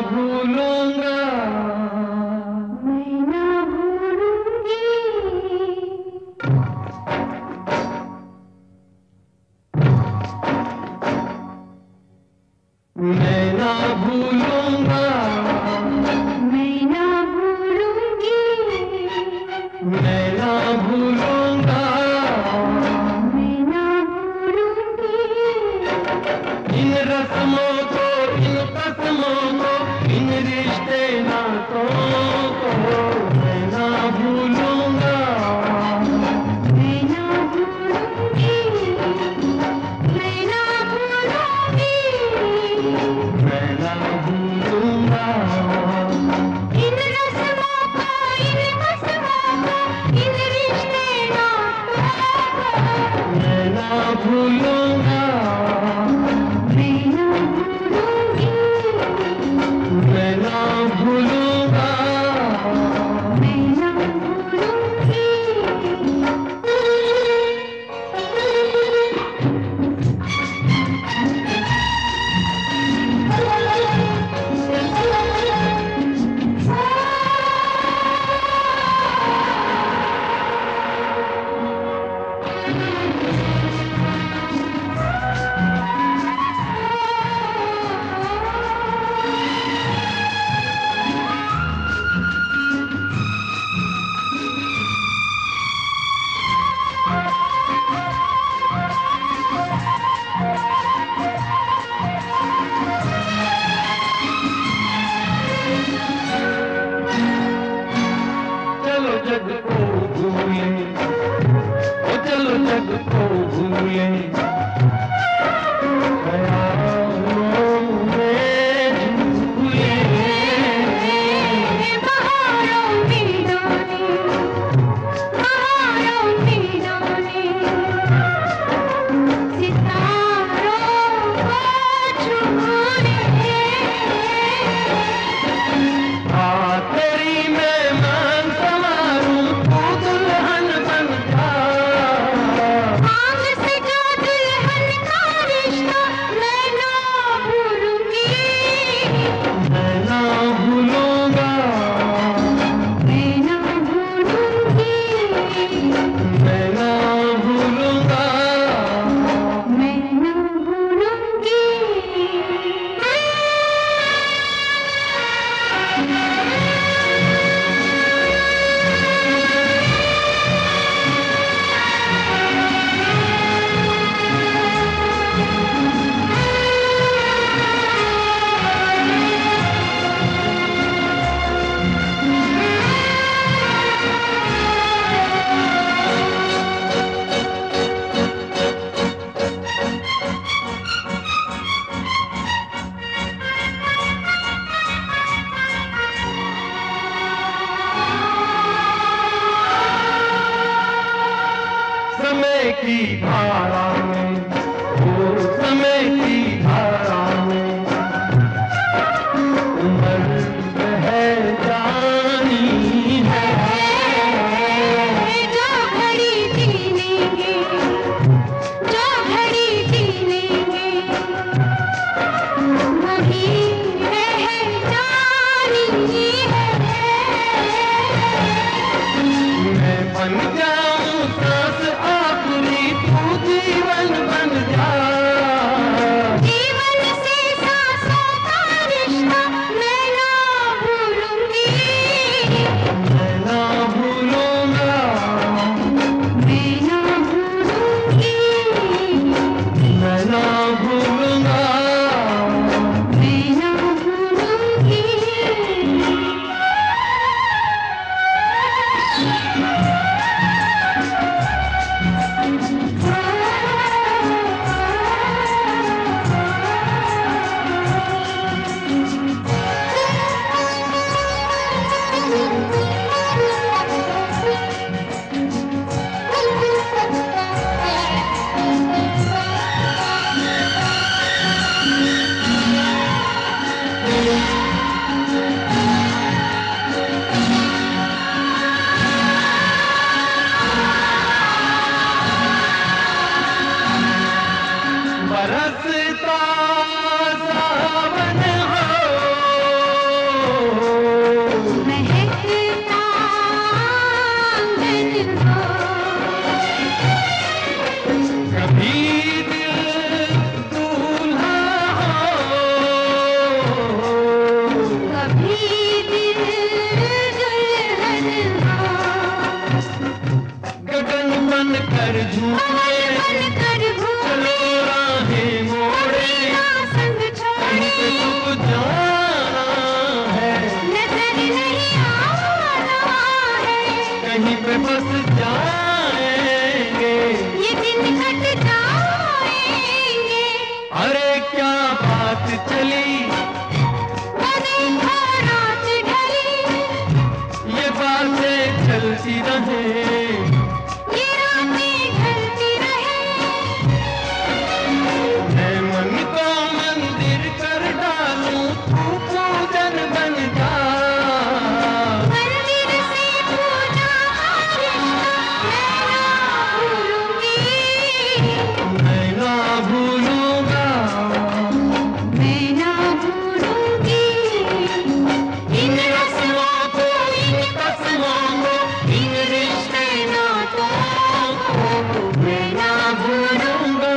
भूलूंगा, मैं ना भूलूंगी, मैं ना भूलूंगा, मैं ना भूलूंगी, मैं ना भूलूंगा। मैं ना भूलूंगी, इन रस्मों को, इन कसमों को, इन रिश्ते नातों को मैं ना भूलूंगा, मैं ना भूलूंगी, मैं ना भूलूंगी, मैं ना भूलूंगा। इन रस्मों को, इन कसमों को, इन रिश्ते नातों को मैं ना भूलूंगा, मैं ना भूलूंगी, मैं ना भूलूंगा। मैं ना भूलूंगी। चलो जग को भूले, ओ चलो जग को भूले, ख्यालों में झूले। बहारों में डोले, बहारों में डोले, सितारों को छूले। आ तेरी मेहमान संवारूं, तू दुल्हन बन जा। आग से जो दुल्हन का रिश्ता मैं ना भूलूंगी, मैं ना भूलूंगा, मैं ना भूलूंगी, मैं ना भूलूंगा। मैं ना भूलूंगी। समय की धारा में, ओ समय की धारा में उम्र है जानी है। जो घड़ी जी लेंगे, जो घड़ी जी लेंगे, वही रह जानी है। मैं बन जाऊं सांस आखिरी, तू जीवन बन जा। जीवन से सांसों का रिश्ता मैं ना ढलती रहे, ये रातें ढलती रहे। मैं मन को मंदिर कर डालूं, तू पूजन बन जा। मंदिर से पूजा मैं ना भूलूंगी, मैं ना भूलूंगा। इन रस्मों को, इन कसमों को, इन रिश्ते नातों को मैं ना भूलूंगा,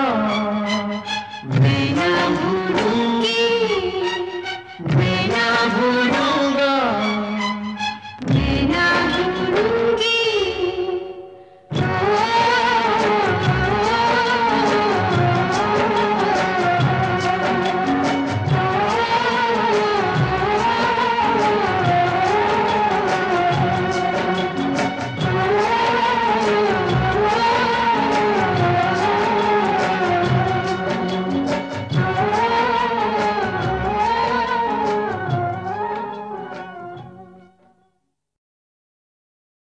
मैं ना भूलूंगी, मैं ना भूलूंगी।